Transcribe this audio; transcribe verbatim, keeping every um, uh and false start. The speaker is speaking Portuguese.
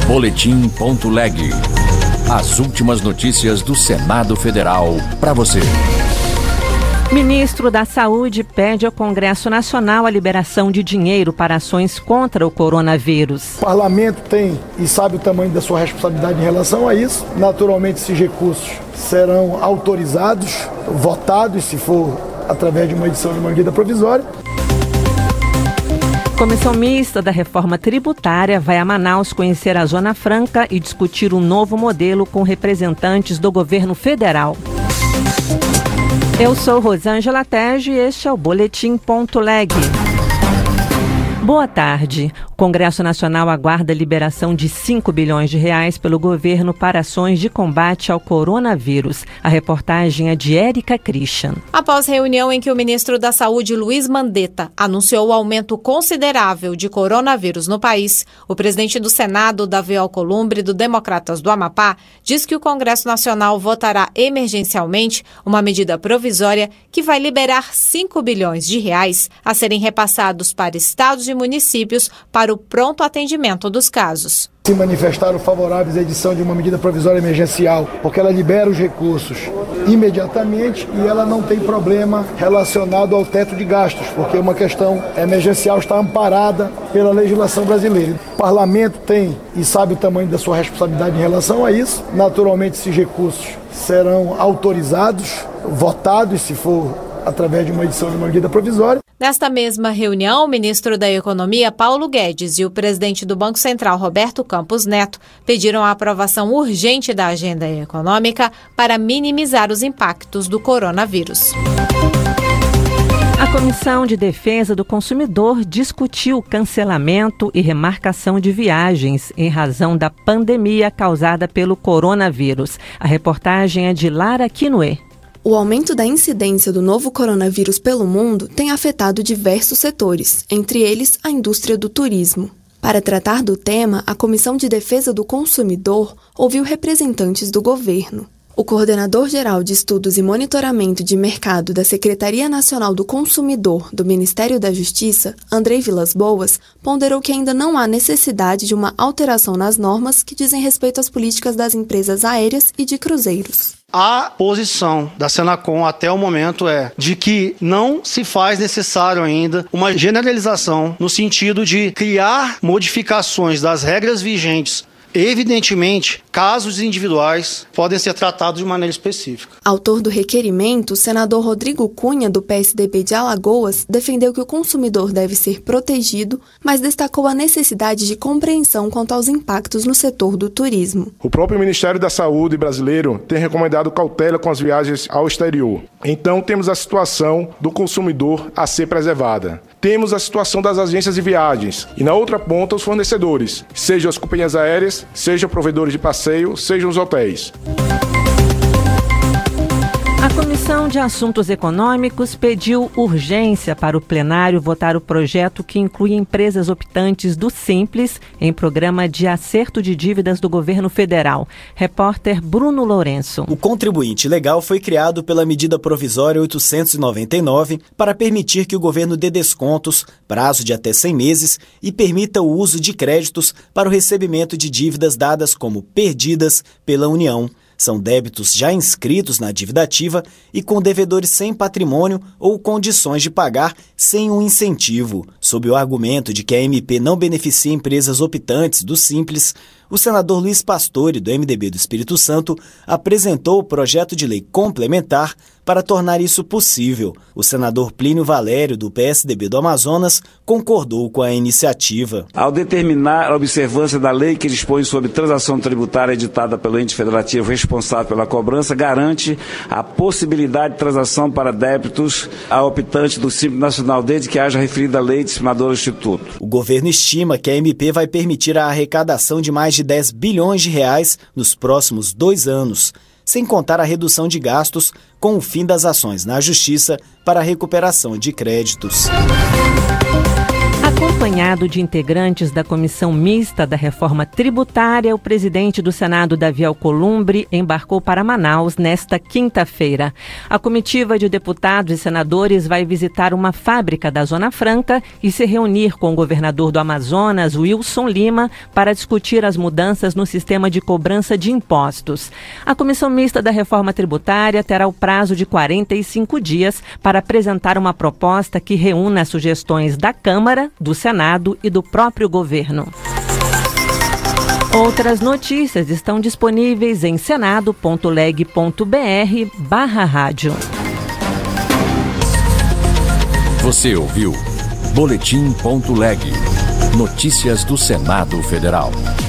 Boletim.leg. As últimas notícias do Senado Federal para você. Ministro da Saúde pede ao Congresso Nacional a liberação de dinheiro para ações contra o coronavírus. O parlamento tem e sabe o tamanho da sua responsabilidade em relação a isso. Naturalmente, esses recursos serão autorizados, votados, se for através de uma edição de uma medida provisória. Comissão Mista da Reforma Tributária vai a Manaus conhecer a Zona Franca e discutir um novo modelo com representantes do governo federal. Eu sou Rosângela Tege e este é o Boletim.leg. Boa tarde. O Congresso Nacional aguarda a liberação de cinco bilhões de reais pelo governo para ações de combate ao coronavírus. A reportagem é de Érica Christian. Após reunião em que o ministro da Saúde, Luiz Mandetta, anunciou o aumento considerável de coronavírus no país, o presidente do Senado, Davi Alcolumbre, do Democratas do Amapá, diz que o Congresso Nacional votará emergencialmente uma medida provisória que vai liberar cinco bilhões de reais a serem repassados para estados e municípios para o pronto atendimento dos casos. Se manifestaram favoráveis à edição de uma medida provisória emergencial, porque ela libera os recursos imediatamente e ela não tem problema relacionado ao teto de gastos, porque uma questão emergencial está amparada pela legislação brasileira. O parlamento tem e sabe o tamanho da sua responsabilidade em relação a isso. Naturalmente, esses recursos serão autorizados, votados, se for através de uma edição de uma medida provisória. Nesta mesma reunião, o ministro da Economia, Paulo Guedes, e o presidente do Banco Central, Roberto Campos Neto, pediram a aprovação urgente da agenda econômica para minimizar os impactos do coronavírus. A Comissão de Defesa do Consumidor discutiu cancelamento e remarcação de viagens em razão da pandemia causada pelo coronavírus. A reportagem é de Lara Quinoé. O aumento da incidência do novo coronavírus pelo mundo tem afetado diversos setores, entre eles a indústria do turismo. Para tratar do tema, a Comissão de Defesa do Consumidor ouviu representantes do governo. O coordenador-geral de Estudos e Monitoramento de Mercado da Secretaria Nacional do Consumidor do Ministério da Justiça, Andrei Vilas Boas, ponderou que ainda não há necessidade de uma alteração nas normas que dizem respeito às políticas das empresas aéreas e de cruzeiros. A posição da Senacom até o momento é de que não se faz necessário ainda uma generalização no sentido de criar modificações das regras vigentes. Evidentemente, casos individuais podem ser tratados de maneira específica. Autor do requerimento, o senador Rodrigo Cunha, do P S D B de Alagoas, defendeu que o consumidor deve ser protegido, mas destacou a necessidade de compreensão quanto aos impactos no setor do turismo. O próprio Ministério da Saúde brasileiro tem recomendado cautela com as viagens ao exterior. Então, temos a situação do consumidor a ser preservada. Temos a situação das agências de viagens e, na outra ponta, os fornecedores, sejam as companhias aéreas, sejam provedores de passeio, sejam os hotéis. A Comissão de Assuntos Econômicos pediu urgência para o plenário votar o projeto que inclui empresas optantes do Simples em programa de acerto de dívidas do governo federal. Repórter Bruno Lourenço. O contribuinte legal foi criado pela medida provisória oitocentos e noventa e nove para permitir que o governo dê descontos, prazo de até cem meses, e permita o uso de créditos para o recebimento de dívidas dadas como perdidas pela União. São débitos já inscritos na dívida ativa e com devedores sem patrimônio ou condições de pagar sem um incentivo. Sob o argumento de que a M P não beneficia empresas optantes do Simples, o senador Luiz Pastore, do M D B do Espírito Santo, apresentou o projeto de lei complementar para tornar isso possível. O senador Plínio Valério, do P S D B do Amazonas, concordou com a iniciativa. Ao determinar a observância da lei que dispõe sobre transação tributária editada pelo ente federativo responsável pela cobrança, garante a possibilidade de transação para débitos a optante do Simples Nacional, desde que haja referida lei disciplinadora do Instituto. O governo estima que a M P vai permitir a arrecadação de mais de dez bilhões de reais nos próximos dois anos, sem contar a redução de gastos com o fim das ações na Justiça para a recuperação de créditos. A Acompanhado de integrantes da Comissão Mista da Reforma Tributária, o presidente do Senado, Davi Alcolumbre, embarcou para Manaus nesta quinta-feira. A comitiva de deputados e senadores vai visitar uma fábrica da Zona Franca e se reunir com o governador do Amazonas, Wilson Lima, para discutir as mudanças no sistema de cobrança de impostos. A Comissão Mista da Reforma Tributária terá o prazo de quarenta e cinco dias para apresentar uma proposta que reúna as sugestões da Câmara, do Senado e do próprio governo. Outras notícias estão disponíveis em senado ponto leg ponto br barra rádio. Você ouviu Boletim ponto leg. Notícias do Senado Federal.